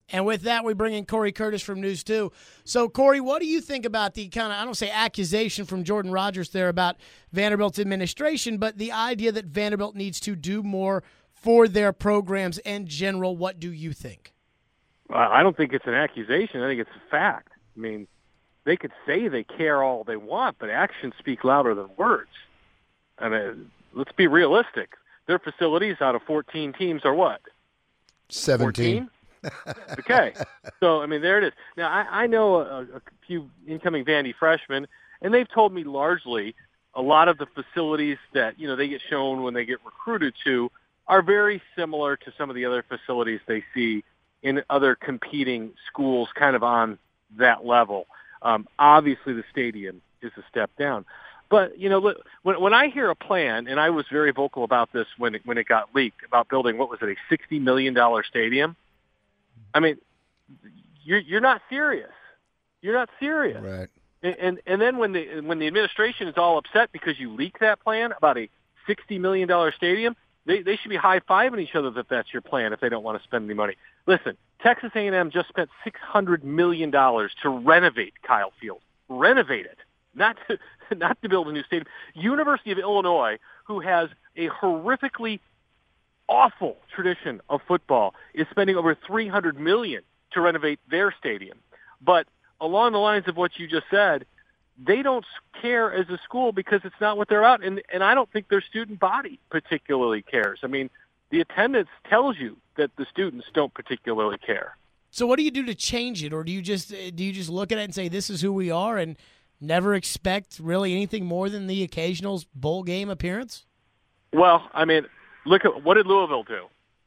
And with that, we bring in Corey Curtis from News 2. So, Corey, what do you think about the kind of, I don't say accusation from Jordan Rodgers there about Vanderbilt's administration, but the idea that Vanderbilt needs to do more for their programs in general? What do you think? I don't think it's an accusation. I think it's a fact. I mean, they could say they care all they want, but actions speak louder than words. I mean, let's be realistic. Their facilities out of 14 teams are what? 17. 14? Okay. So, I mean, there it is. Now, I know a few incoming Vandy freshmen, and they've told me largely a lot of the facilities that, they get shown when they get recruited to are very similar to some of the other facilities they see in other competing schools kind of on that level. Obviously, the stadium is a step down. But, when I hear a plan, and I was very vocal about this when it got leaked, about building, what was it, a $60 million stadium? I mean, you're not serious. You're not serious. Right. And then when the administration is all upset because you leak that plan about a $60 million stadium, they should be high-fiving each other that that's your plan if they don't want to spend any money. Listen, Texas A&M just spent $600 million to renovate Kyle Field. Renovate it. Not to build a new stadium. University of Illinois, who has a horrifically awful tradition of football, is spending over $300 million to renovate their stadium. But along the lines of what you just said, they don't care as a school because it's not what they're out. And I don't think their student body particularly cares. I mean, the attendance tells you that the students don't particularly care. So what do you do to change it? Or do you just look at it and say, this is who we are, and never expect really anything more than the occasional bowl game appearance? Well, I mean, look at what did Louisville do?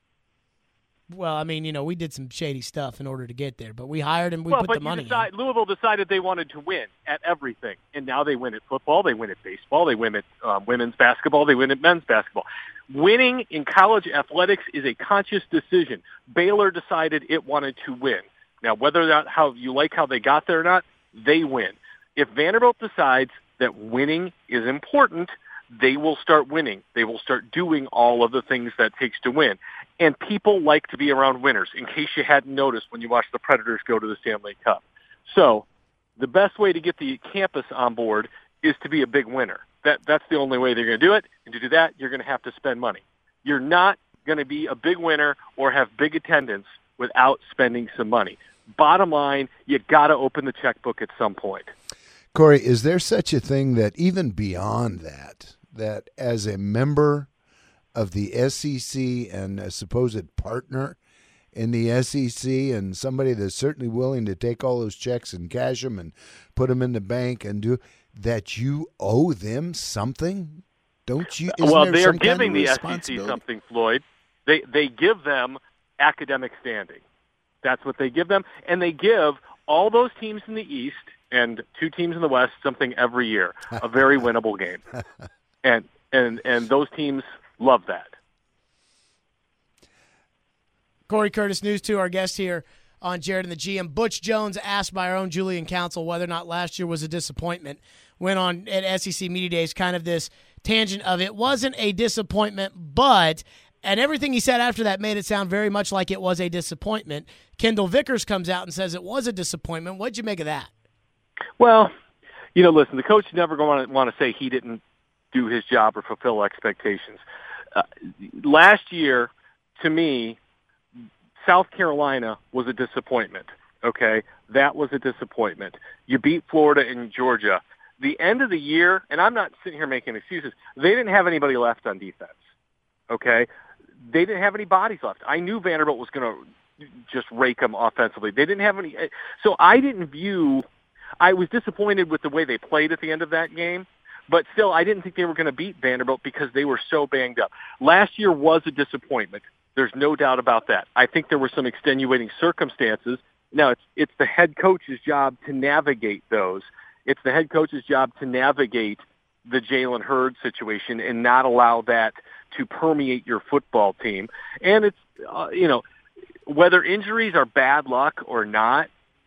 Well, I mean, we did some shady stuff in order to get there, but we hired him. We put the money in. Louisville decided they wanted to win at everything, and now they win at football, they win at baseball, they win at women's basketball, they win at men's basketball. Winning in college athletics is a conscious decision. Baylor decided it wanted to win. Now, whether or not how you like how they got there or not, they win. If Vanderbilt decides that winning is important, they will start winning. They will start doing all of the things that it takes to win. And people like to be around winners, in case you hadn't noticed when you watched the Predators go to the Stanley Cup. So the best way to get the campus on board is to be a big winner. That's the only way they're going to do it. And to do that, you're going to have to spend money. You're not going to be a big winner or have big attendance without spending some money. Bottom line, you got to open the checkbook at some point. Corey, is there such a thing that even beyond that as a member of the SEC and a supposed partner in the SEC and somebody that's certainly willing to take all those checks and cash them and put them in the bank and do that, you owe them something? Don't you? Well, they are giving the SEC something, Floyd. They give them academic standing. That's what they give them. And they give all those teams in the East and 2 teams in the West something every year, a very winnable game. And those teams love that. Corey Curtis, News 2, our guest here on Jared and the GM. Butch Jones, asked by our own Julian Council whether or not last year was a disappointment, went on at SEC Media Days kind of this tangent of it wasn't a disappointment, but, and everything he said after that made it sound very much like it was a disappointment. Kendall Vickers comes out and says it was a disappointment. What'd you make of that? Well, listen, the coach is never going to want to say he didn't do his job or fulfill expectations. Last year, to me, South Carolina was a disappointment, okay? That was a disappointment. You beat Florida and Georgia. The end of the year, and I'm not sitting here making excuses, they didn't have anybody left on defense, okay? They didn't have any bodies left. I knew Vanderbilt was going to just rake them offensively. They didn't have any. So I was disappointed with the way they played at the end of that game. But still, I didn't think they were going to beat Vanderbilt because they were so banged up. Last year was a disappointment. There's no doubt about that. I think there were some extenuating circumstances. Now, it's the head coach's job to navigate those. It's the head coach's job to navigate the Jalen Hurd situation and not allow that to permeate your football team. And it's, whether injuries are bad luck or not,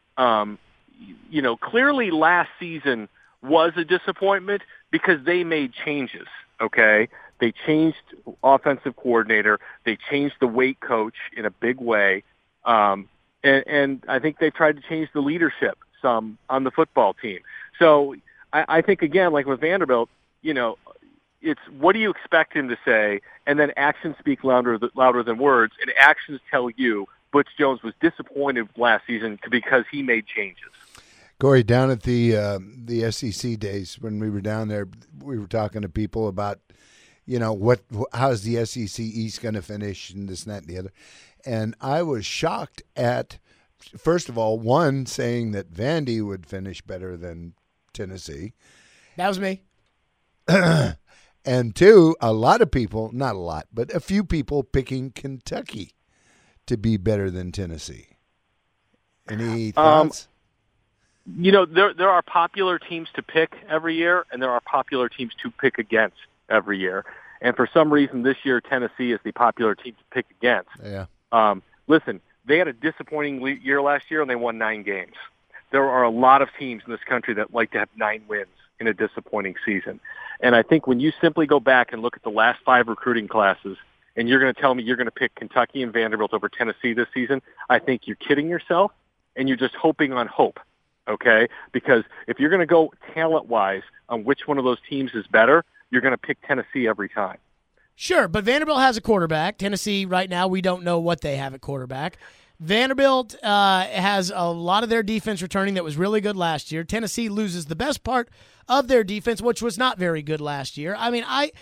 clearly last season was a disappointment because they made changes, okay? They changed offensive coordinator. They changed the weight coach in a big way. And and I think they've tried to change the leadership some on the football team. So I think, again, like with Vanderbilt, it's what do you expect him to say, and then actions speak louder than words, and actions tell you Butch Jones was disappointed last season because he made changes. Corey, down at the SEC days when we were down there, we were talking to people about, how's the SEC East going to finish and this and that and the other. And I was shocked at, first of all, one, saying that Vandy would finish better than Tennessee. That was me. And two, a lot of people, not a lot, but a few people picking Kentucky to be better than Tennessee. Any thoughts? There are popular teams to pick every year, and there are popular teams to pick against every year. And for some reason this year, Tennessee is the popular team to pick against. Yeah. Listen, they had a disappointing year last year, and they won 9 games. There are a lot of teams in this country that like to have 9 wins in a disappointing season. And I think when you simply go back and look at the last 5 recruiting classes, and you're going to tell me you're going to pick Kentucky and Vanderbilt over Tennessee this season, I think you're kidding yourself, and you're just hoping on hope, okay? Because if you're going to go talent-wise on which one of those teams is better, you're going to pick Tennessee every time. Sure, but Vanderbilt has a quarterback. Tennessee, right now, we don't know what they have at quarterback. Vanderbilt has a lot of their defense returning that was really good last year. Tennessee loses the best part of their defense, which was not very good last year. I mean,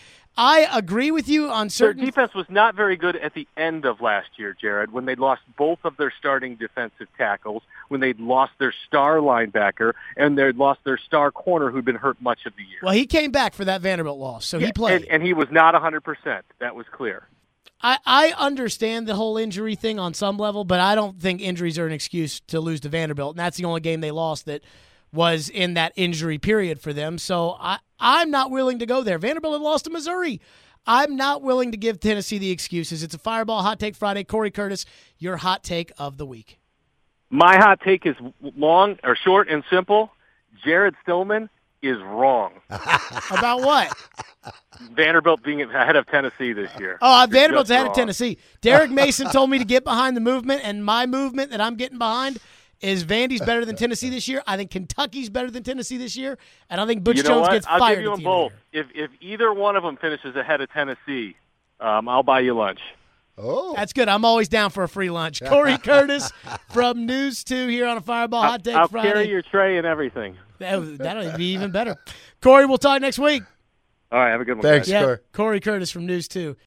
I agree with you on certain. Their defense was not very good at the end of last year, Jared, when they lost both of their starting defensive tackles, when they lost their star linebacker, and they lost their star corner who'd been hurt much of the year. Well, he came back for that Vanderbilt loss, so he played. And he was not 100%. That was clear. I understand the whole injury thing on some level, but I don't think injuries are an excuse to lose to Vanderbilt, and that's the only game they lost that was in that injury period for them. So I'm not willing to go there. Vanderbilt had lost to Missouri. I'm not willing to give Tennessee the excuses. It's a Fireball Hot Take Friday. Corey Curtis, your hot take of the week. My hot take is short and simple. Jared Stillman is wrong. About what? Vanderbilt being ahead of Tennessee this year. Oh, Vanderbilt's ahead of Tennessee. Derek Mason told me to get behind the movement, and my movement that I'm getting behind is Vandy's better than Tennessee this year. I think Kentucky's better than Tennessee this year, and I think Butch Jones gets fired. I'll give you them both. If either one of them finishes ahead of Tennessee, I'll buy you lunch. Oh, that's good. I'm always down for a free lunch. Corey Curtis from News 2 here on a Fireball Hot Take Friday. I'll carry your tray and everything. That'll be even better. Corey, we'll talk next week. All right, have a good one. Thanks, guys. Corey. Corey Curtis from News 2.